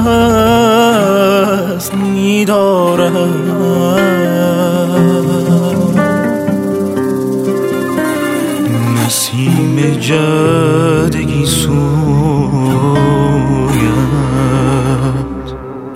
مست می‌دارد. نسیم جدگی سویت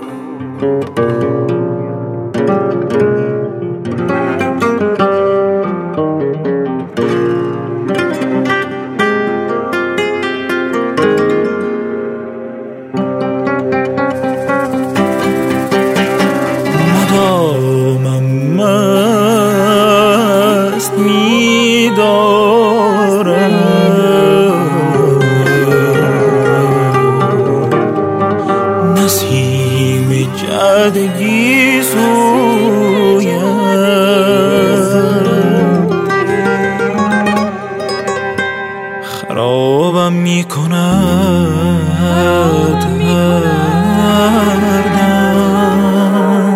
مدامم مست می‌دارد. نسیم جدگی سویت خرابم می‌کند هر دم.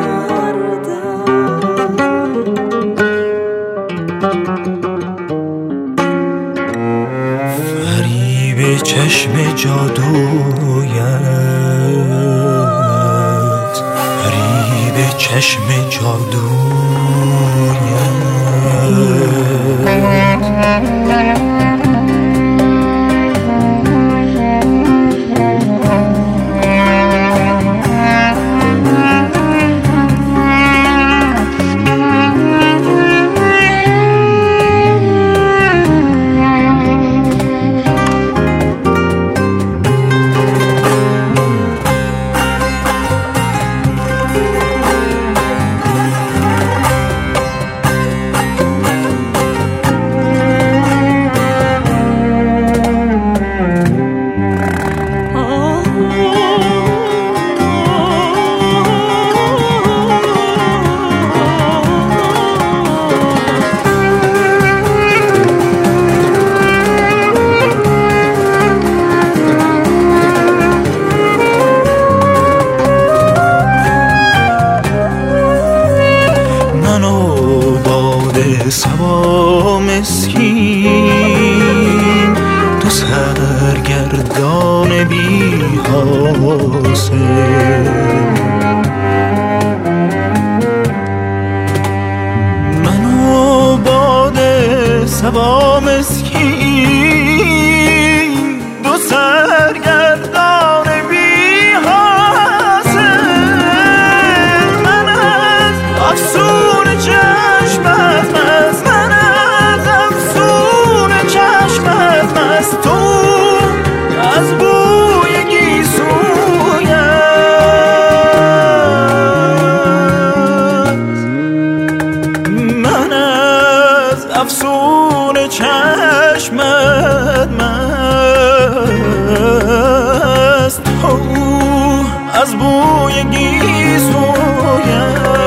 فریب چشم جادویت، فریب چشم جادویت. صبا مسکین تو سرگردان بی حاصل، من و باد صبا مسکین دو سرگردان بی حاصل. من از افسون چشمت مست، من از افسون چشمت مست، تو از بوی گیسویت. من از افسون چشمت مست، تو از بوی گیسویت.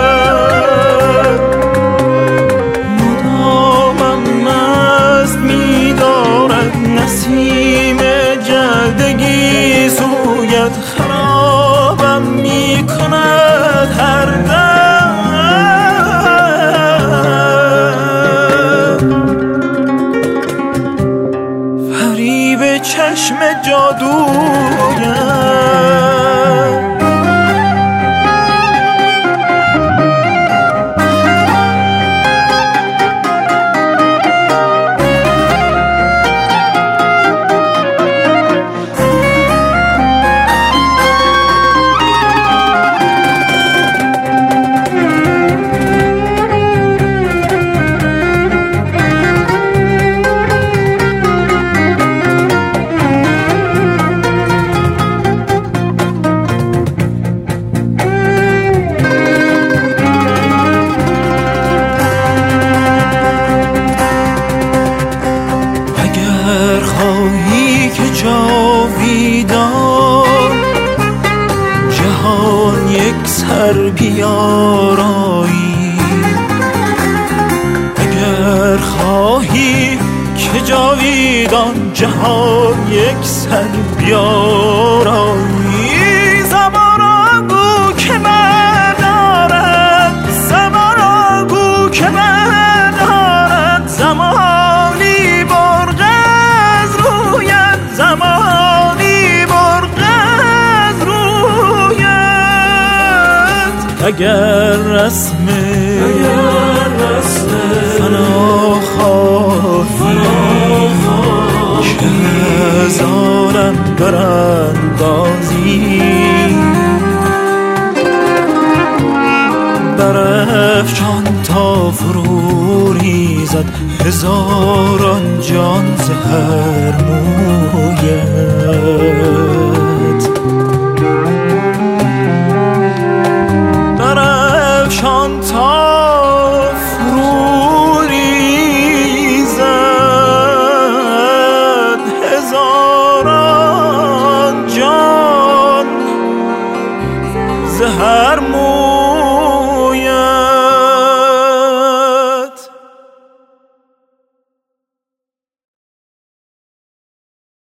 نسیم جدگی سویت خرابم می‌کند هر دم. فریب چشم جادویت. جاویدان جهان یک سر بیارایی، اگر خواهی که جاویدان جهان یک سر بیارایی. زمان گو که من دارد، زمان گو که من دارد، زمانی برق از رویت، زمانی برق از رویت. اگر رسم فنا خواهی که از عالم براندازی برافشان تا فرو ریزد هزاران جان ز هر مویت برافشان تا فرو ریزد هزاران جان ز هر مویت